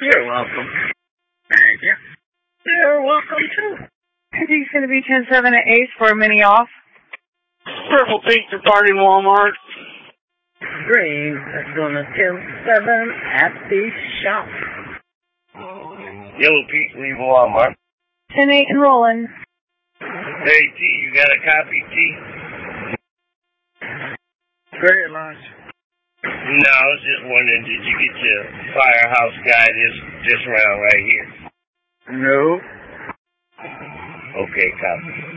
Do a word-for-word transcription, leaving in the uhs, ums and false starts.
You're welcome. Thank you. You're welcome, too. He's going to be ten seven at Ace for a mini off. Purple pink departing Walmart. Green is going to ten seven at the shop. Yellow pink leave Walmart. ten eight and rolling. Hey, T, you got a copy, T? Great lunch. No, I was just wondering, did you get your firehouse guy this, this round right here? No. Okay, copy.